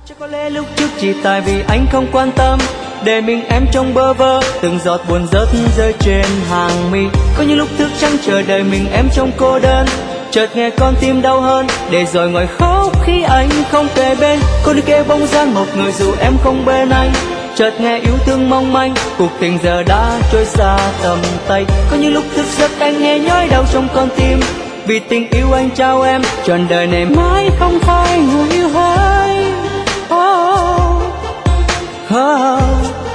Chắc có lẽ lúc trước chỉ tại vì anh không quan tâm, để mình em trong bơ vơ, từng giọt buồn rớt rơi trên hàng mi. Có những lúc thức trắng chờ đợi mình em trong cô đơn, chợt nghe con tim đau hơn, để rồi ngồi khóc khi anh không kề bên. Cô đi kề bóng dáng một người dù em không bên anh, chợt nghe yêu thương mong manh, cuộc tình giờ đã trôi xa tầm tay. Có những lúc thức giấc anh nghe nhói đau trong con tim, vì tình yêu anh trao em trọn đời này mãi không phải người yêu hay. Oh, oh, oh.